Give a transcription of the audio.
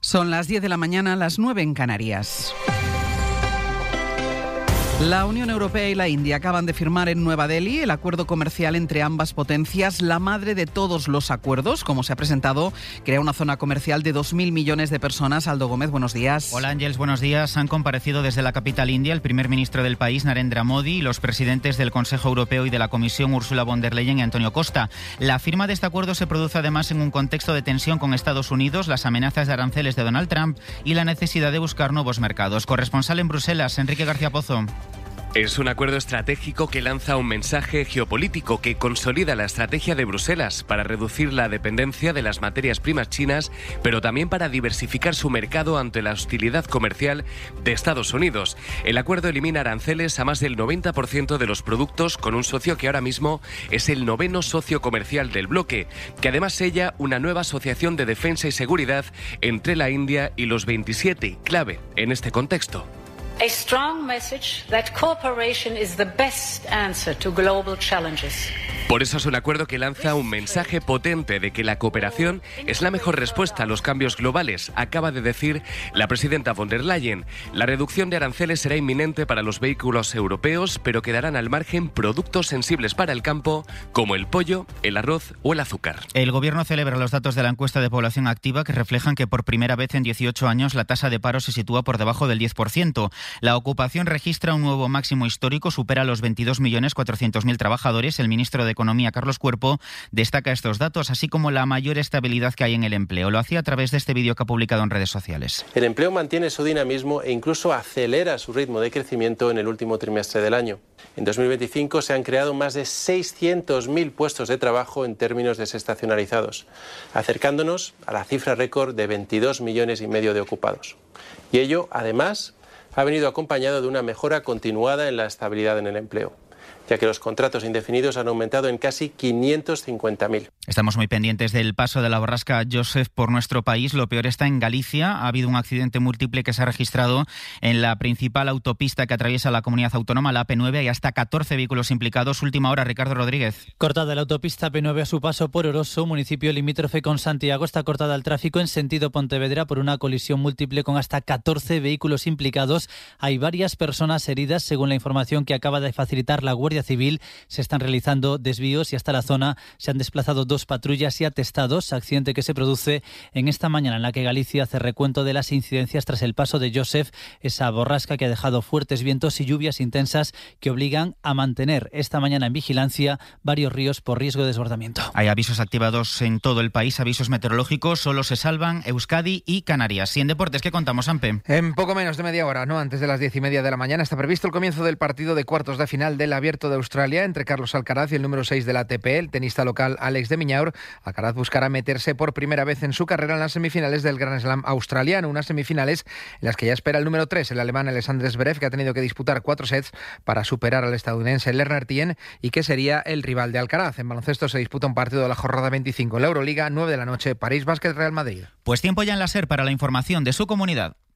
Son las 10 de la mañana, las 9 en Canarias. La Unión Europea y la India acaban de firmar en Nueva Delhi el acuerdo comercial entre ambas potencias. La madre de todos los acuerdos, como se ha presentado, crea una zona comercial de 2.000 millones de personas. Aldo Gómez, buenos días. Hola Ángels, buenos días. Han comparecido desde la capital india el primer ministro del país, Narendra Modi, y los presidentes del Consejo Europeo y de la Comisión, Ursula von der Leyen y Antonio Costa. La firma de este acuerdo se produce además en un contexto de tensión con Estados Unidos, las amenazas de aranceles de Donald Trump y la necesidad de buscar nuevos mercados. Corresponsal en Bruselas, Enrique García Pozo. Es un acuerdo estratégico que lanza un mensaje geopolítico que consolida la estrategia de Bruselas para reducir la dependencia de las materias primas chinas, pero también para diversificar su mercado ante la hostilidad comercial de Estados Unidos. El acuerdo elimina aranceles a más del 90% de los productos, con un socio que ahora mismo es el 9º socio comercial del bloque, que además sella una nueva asociación de defensa y seguridad entre la India y los 27, clave en este contexto. A strong message that cooperation is the best answer to global challenges. Por eso es un acuerdo que lanza un mensaje potente de que la cooperación es la mejor respuesta a los cambios globales, acaba de decir la presidenta von der Leyen. La reducción de aranceles será inminente para los vehículos europeos, pero quedarán al margen productos sensibles para el campo, como el pollo, el arroz o el azúcar. El Gobierno celebra los datos de la encuesta de población activa que reflejan que por primera vez en 18 años la tasa de paro se sitúa por debajo del 10%. La ocupación registra un nuevo máximo histórico, supera los 22.400.000 trabajadores. El ministro de Economía, Carlos Cuerpo, destaca estos datos, así como la mayor estabilidad que hay en el empleo. Lo hacía a través de este vídeo que ha publicado en redes sociales. El empleo mantiene su dinamismo e incluso acelera su ritmo de crecimiento en el último trimestre del año. En 2025 se han creado más de 600.000 puestos de trabajo en términos desestacionalizados, acercándonos a la cifra récord de 22,5 millones de ocupados. Y ello, además, ha venido acompañado de una mejora continuada en la estabilidad en el empleo, ya que los contratos indefinidos han aumentado en casi 550.000. Estamos muy pendientes del paso de la borrasca Joseph por nuestro país. Lo peor está en Galicia. Ha habido un accidente múltiple que se ha registrado en la principal autopista que atraviesa la comunidad autónoma, la AP9. Hay hasta 14 vehículos implicados. Última hora, Ricardo Rodríguez. Cortada la autopista AP9 a su paso por Oroso, municipio limítrofe con Santiago. Está cortada el tráfico en sentido Pontevedra por una colisión múltiple con hasta 14 vehículos implicados. Hay varias personas heridas, según la información que acaba de facilitar la Guardia Civil. Se están realizando desvíos y hasta la zona se han desplazado 2 patrullas y atestados. Accidente que se produce en esta mañana en la que Galicia hace recuento de las incidencias tras el paso de Joseph, esa borrasca que ha dejado fuertes vientos y lluvias intensas que obligan a mantener esta mañana en vigilancia varios ríos por riesgo de desbordamiento. Hay avisos activados en todo el país, avisos meteorológicos. Solo se salvan Euskadi y Canarias. Y en deportes, ¿qué contamos, Ampe? En poco menos de media hora, antes de las 10:30 de la mañana, está previsto el comienzo del partido de cuartos de final del Abierto de Australia entre Carlos Alcaraz y el número 6 de la ATP, el tenista local Alex de Miñaur. Alcaraz buscará meterse por primera vez en su carrera en las semifinales del Grand Slam australiano, unas semifinales en las que ya espera el número 3, el alemán Alexander Zverev, que ha tenido que disputar 4 sets para superar al estadounidense Lerner Tien y que sería el rival de Alcaraz. En baloncesto se disputa un partido de la jornada 25 en la Euroliga, 9 de la noche, París Basket Real Madrid. Pues tiempo ya en la SER para la información de su comunidad.